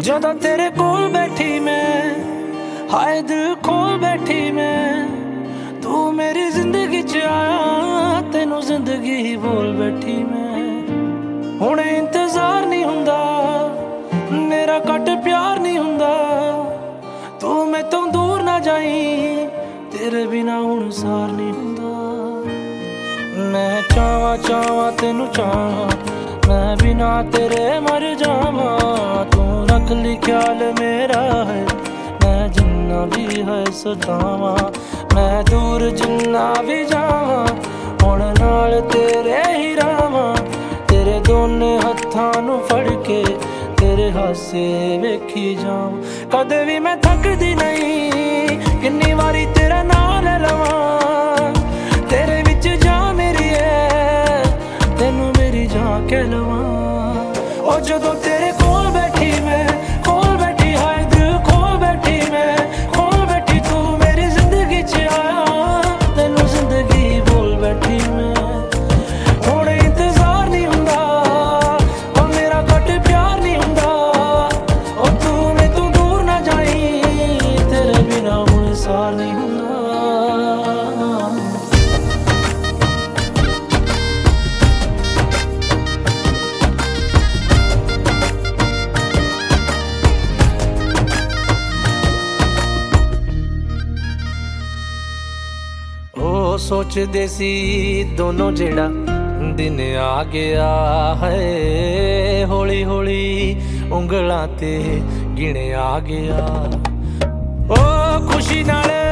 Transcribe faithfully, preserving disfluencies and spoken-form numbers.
ਜਦੋਂ ਤੇਰੇ ਕੋਲ ਬੈਠੀ ਮੈਂ, ਹਾਏ ਦਿਲ ਖੋਲ ਬੈਠੀ ਮੈਂ। ਤੂੰ ਮੇਰੀ ਜ਼ਿੰਦਗੀ ਚ ਆਇਆ, ਤੈਨੂੰ ਜ਼ਿੰਦਗੀ ਹੀ ਬੋਲ ਬੈਠੀ ਮੈਂ। ਹੁਣ ਇੰਤਜ਼ਾਰ ਨਹੀਂ ਹੁੰਦਾ ਮੇਰਾ, ਘੱਟ ਪਿਆਰ ਨਹੀਂ ਹੁੰਦਾ। ਤੂੰ ਮੈਥੋਂ ਦੂਰ ਨਾ ਜਾਈਂ, ਤੇਰੇ ਬਿਨਾ ਹੁਣ ਸਾਰ ਨਹੀਂ ਹੁੰਦਾ। ਮੈਂ ਚਾਹਵਾਂ ਚਾਹਵਾਂ ਤੈਨੂੰ ਚਾਹਵਾਂ, ਮੈਂ ਬਿਨਾ ਤੇਰੇ ਮਰ ਜਾਵਾਂ। ਤੂੰ ਰੱਖ ਲਈ ਖਿਆਲ ਮੇਰਾ ਹੈ, ਮੈਂ ਜਿੰਨਾ ਵੀ ਹੈ ਸਤਾਵਾਂ। ਮੈਂ ਦੂਰ ਜਿੰਨਾ ਵੀ ਜਾਵਾਂ, ਹੁਣ ਨਾਲ ਤੇਰੇ ਹੀ ਰਾਵਾਂ। ਤੇਰੇ ਦੋਨੇ ਹੱਥਾਂ ਨੂੰ ਫੜ ਕੇ ਤੇਰੇ ਹਾਸੇ ਵੇਖੀ ਜਾਵਾਂ। ਕਦੇ ਵੀ ਮੈਂ ਥੱਕਦੀ ਨਹੀਂ, ਕਿੰਨੀ ਵਾਰੀ ਤੇਰਾ ਨਾਂ ਲੈ ਲਵਾਂ। ਤੇਰੇ ਵਿੱਚ ਜਾਨ ਮੇਰੀ ਹੈ, ਤੈਨੂੰ ਮੇਰੀ ਜਾਨ ਕਹਿ ਲਵਾਂ। ਉਹ ਜਦੋਂ ਤੇਰੇ ਕੋਲ ਬੈਠੀ ਮੈਂ, ਕੋਲ ਬੈਠੀ ਹਾਏ ਦਿਲ ਖੋਲ ਬੈਠੀ ਮੈਂ, ਖੋਲ ਬੈਠੀ। ਤੂੰ ਮੇਰੀ ਜ਼ਿੰਦਗੀ ਚ ਆਇਆ, ਤੈਨੂੰ ਜ਼ਿੰਦਗੀ ਬੋਲ ਬੈਠੀ ਮੈਂ। ਹੁਣ ਇੰਤਜ਼ਾਰ ਨਹੀਂ ਹੁੰਦਾ ਉਹ ਮੇਰਾ, ਘੱਟ ਪਿਆਰ ਨਹੀਂ ਹੁੰਦਾ। ਉਹ ਤੂੰ ਮੈਥੋਂ ਦੂਰ ਨਾ ਜਾਈਂ, ਤੇਰੇ ਬਿਨਾ ਹੁਣ ਸਾਰ ਨਹੀਂ ਹੁੰਦਾ। ਸੋਚਦੇ ਸੀ ਦੋਨੋਂ ਜਿਹੜਾ ਦਿਨ ਆ ਗਿਆ ਹੈ, ਹੌਲੀ ਹੌਲੀ ਉਂਗਲਾਂ ਤੇ ਗਿਣਿਆ ਗਿਆ। ਉਹ ਖੁਸ਼ੀ ਨਾਲ